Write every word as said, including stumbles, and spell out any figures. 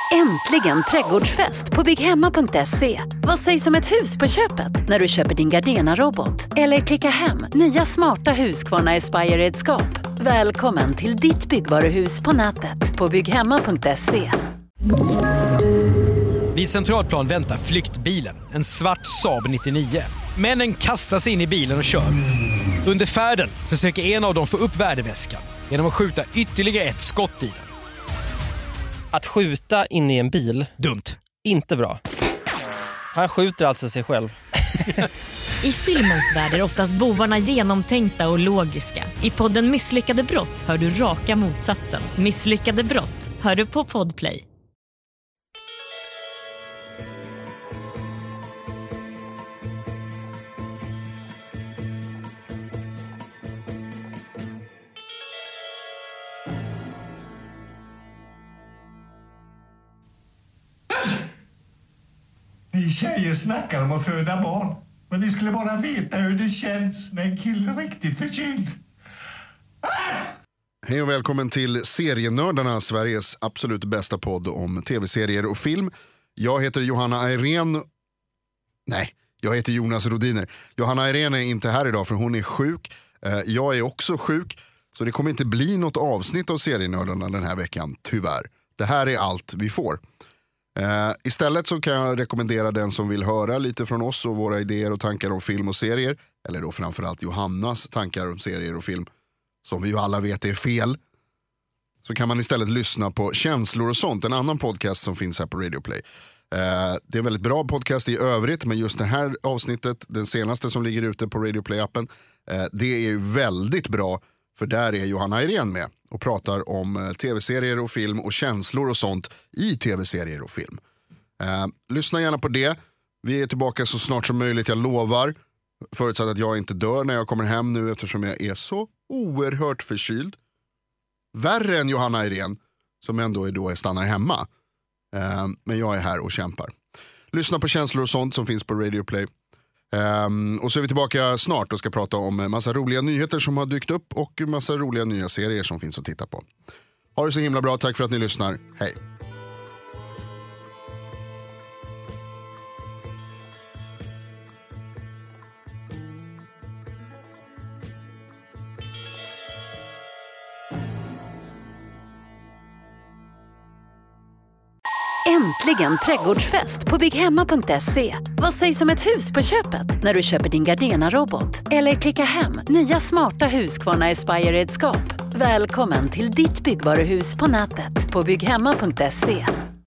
Äntligen trädgårdsfest på bygghemma punkt se. Vad sägs om ett hus på köpet när du köper din Gardena-robot? Eller klicka hem nya smarta Husqvarna Aspire-redskap. Välkommen till ditt byggvaruhus på nätet på bygghemma punkt se. Vid Centralplan väntar flyktbilen, en svart Saab nittionio. Männen kastar sig in i bilen och kör. Under färden försöker en av dem få upp värdeväskan genom att skjuta ytterligare ett skott i den. Att skjuta in i en bil, dumt. Inte bra. Han skjuter alltså sig själv. I filmens värld är oftast bovarna genomtänkta och logiska. I podden Misslyckade brott hör du raka motsatsen. Misslyckade brott hör du på Podplay. Ni tjejer snackar om att föda barn. Men ni skulle bara veta hur det känns när en kille är riktigt förkyld. Ah! Hej och välkommen till Serienördarna, Sveriges absolut bästa podd om tv-serier och film. Jag heter Johanna Ayrén. Nej, jag heter Jonas Rodiner. Johanna Ayrén är inte här idag för hon är sjuk. Jag är också sjuk. Så det kommer inte bli något avsnitt av Serienördarna den här veckan, tyvärr. Det här är allt vi får. Uh, istället så kan jag rekommendera den som vill höra lite från oss och våra idéer och tankar om film och serier, eller då framförallt Johannas tankar om serier och film, som vi ju alla vet är fel, så kan man istället lyssna på Känslor och sånt, en annan podcast som finns här på Radio Play. Uh, det är en väldigt bra podcast i övrigt, men just det här avsnittet, den senaste som ligger ute på Radio Play-appen, uh, det är ju väldigt bra, för där är Johanna Ayrén med och pratar om tv-serier och film och känslor och sånt i tv-serier och film. Eh, lyssna gärna på det. Vi är tillbaka så snart som möjligt, jag lovar. Förutsatt att jag inte dör när jag kommer hem nu, eftersom jag är så oerhört förkyld. Värre än Johanna Ayrén, som ändå är då är stannar hemma. Eh, men jag är här och kämpar. Lyssna på känslor och sånt som finns på Radio Play. Um, och så är vi tillbaka snart och ska prata om en massa roliga nyheter som har dykt upp och en massa roliga nya serier som finns att titta på. Ha det så himla bra, tack för att ni lyssnar. Hej! Äntligen trädgårdsfest på bygghemma punkt se. Vad sägs om ett hus på köpet när du köper din Gardena-robot? Eller klicka hem nya smarta Husqvarna Aspire-redskap. Välkommen till ditt byggvaruhus på nätet på bygghemma punkt se.